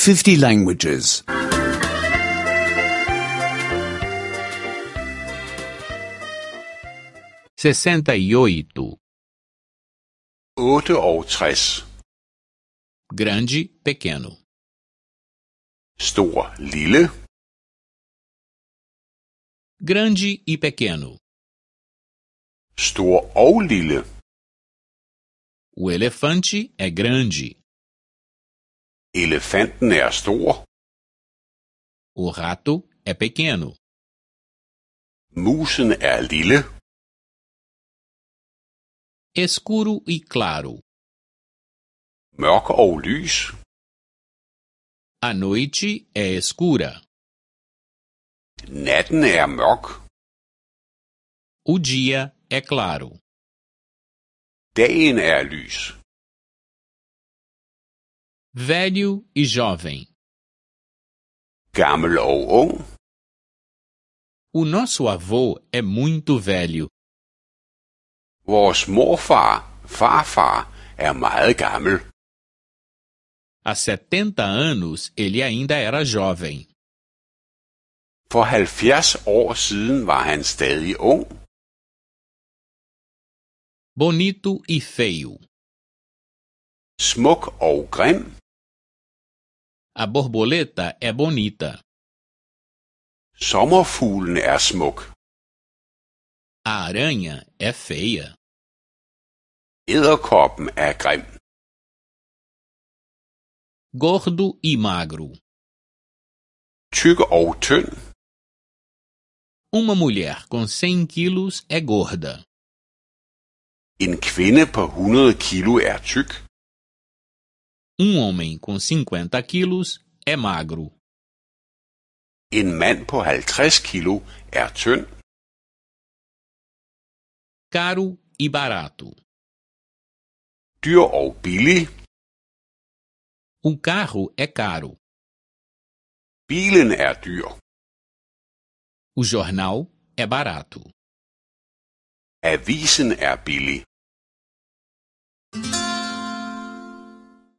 50 languages. 68. 68. Grande, pequeno. Stor, lille. Grande e pequeno. Stor og lille. O elefante é grande. Elefanten er stor. O rato é pequeno. Musen er lille. Escuro e claro. Mørk og lys. A noite é escura. Natten er mørk. O dia é claro. Dagen er lys. Velho e jovem. Gammel og ung. O nosso avô é muito velho. Vores morfar, farfar, er meget gammel. Há 70 anos ele ainda era jovem. For 70 år siden var han stadig ung. Bonito e feio. Smuk og grim. A borboleta é bonita. Sommerfuglen er smuk. A aranha é feia. Edderkoppen er grim. Gordo e magro. Tyk og tynd. Uma mulher com 100 quilos é gorda. En kvinde på 100 kilo er tyk. Homem com 50 quilos é magro. En mand på 50 kilo er tynd. Caro e barato. Dyr og billig. O carro é caro. Bilen er dyr. O jornal é barato. Avisen er billig.